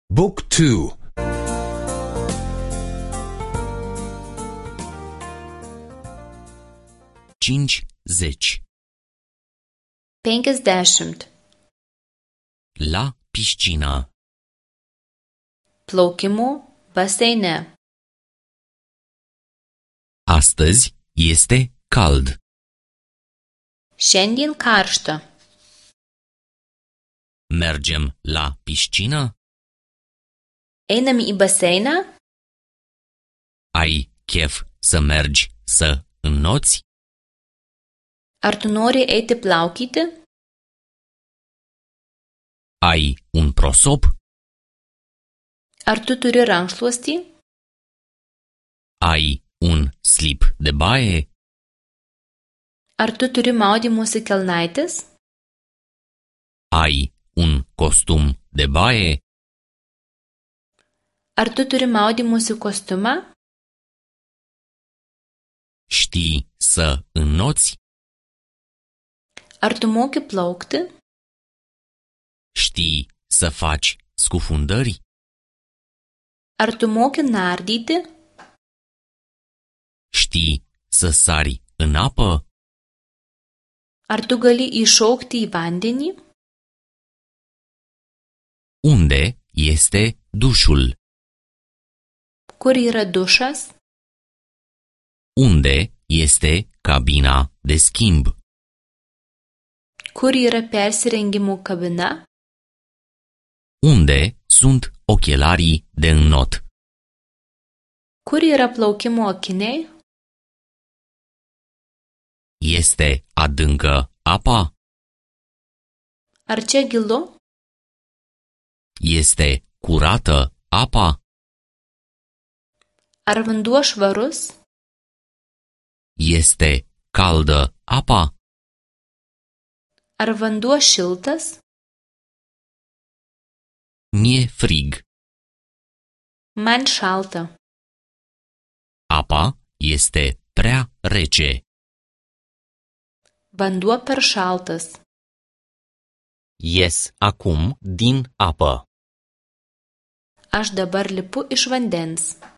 Book 2. 50. 50. La piscină. Plaukimo baseine. Astăzi este cald. Šiandien karšta. Mergem la piscină? Einame į baseiną? Ai chef să mergi să înnoți? Ar tu nori eiti plaukyti? Ai un prosop? Ar tu turi rankšluostį? Ai un slip de baie? Ar tu turi maudymosi kelnaites? Ai un costum de baie? Ar tu turi maudymosi kostiumą? Știi să înnoți? Ar tu moki plaukti? Știi să faci scufundări? Ar tu moki nardyti? Știi să sari în apă? Ar tu gali įšokti į vandenį? Unde este dușul? Kur yra dušas? Unde este cabina de schimb? Kur yra persirengimo kabina? Unde sunt ochelarii de înnot? Kur yra plaukimo akiniai? Este adâncă apa? Ar čia gilu? Este curată apa? Ar vanduo švarus? Este caldă apa? Ar vanduo šiltas? Mi-e frig. Man šalta. Apa este prea rece. Vanduo per šaltas. Ies acum din apă. Aš dabar lipu iš vandens.